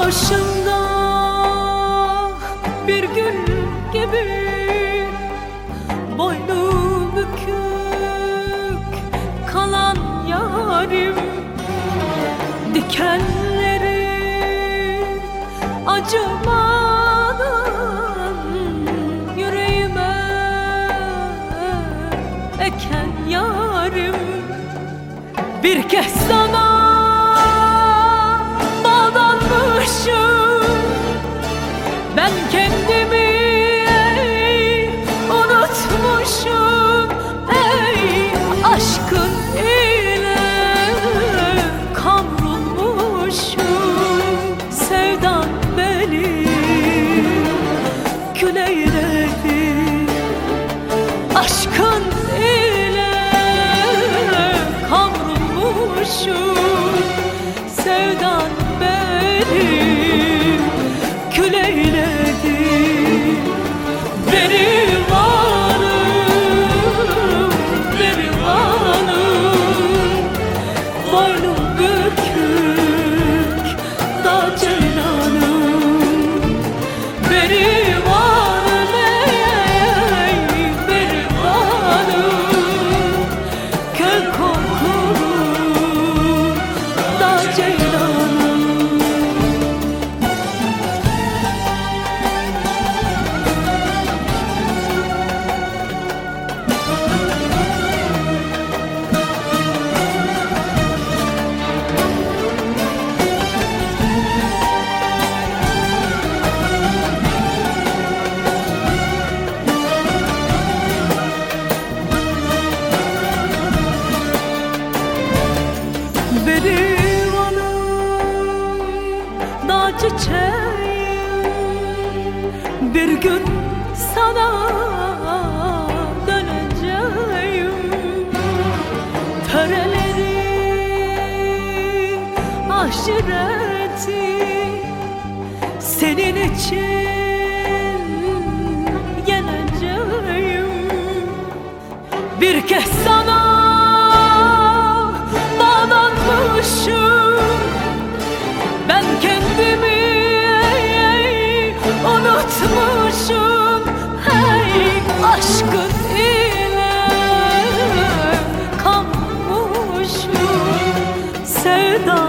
başında bir gül gibi boynu bükük kalan yarim, dikenleri acımadan yüreğime eken yarim, bir kez sana bağlanmışım. Ben kendimi unutmuşum. Ey aşkın ile kavrulmuşum. Sevdan beni kül eyledi. Aşkın ile kavrulmuşum. Sevdan beni kül eyledi. Berivanım, berivanım, boynum bükük da ceylanım. Berivanım, ey berivanım, köy kokulu da ceylanım. Berivanım, dağ çiçeğim, bir gün sana döneceğim. Töreleri, aşireti senin için yeneceğim. Bir kez sana bağlanmışım. Ben kendimi unutmuşum. Hey aşkın ile kalmışım. Sevda